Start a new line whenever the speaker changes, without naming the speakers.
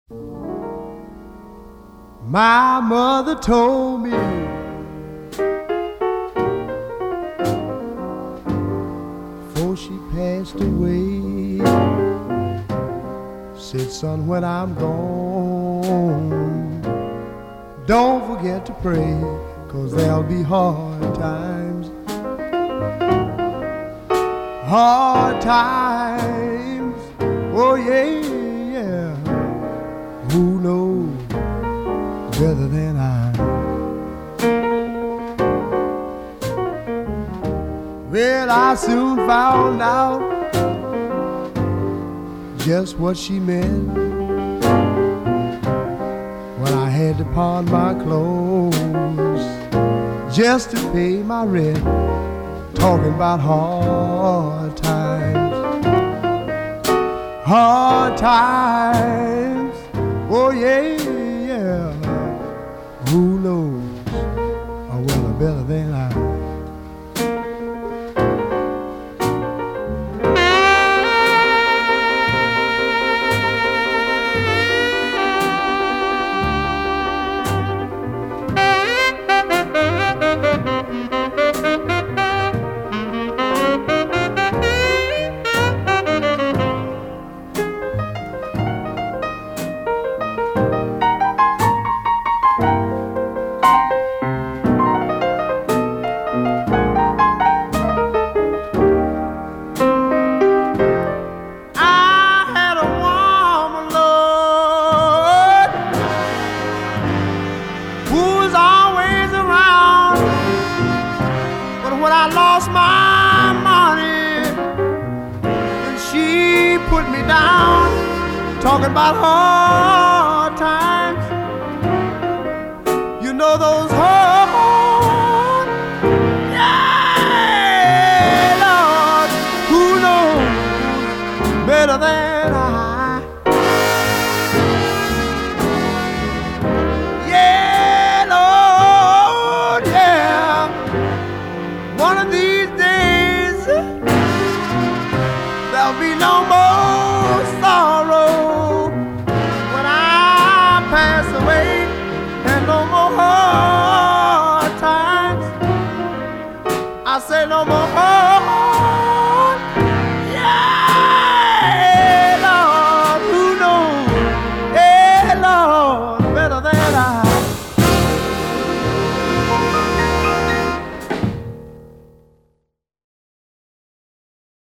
My mother told me before she passed away, said, son, when I'm gone, don't forget to pray, 'cause there'll be hard times. Hard times, oh yeah, yeah. Who knows better than I? Well, I soon found out just what she meant when I had to pawn my clothes just to pay my rent. Talking about hard times, hard times, oh yeah, yeah. Who knows well better than I? Talking about hard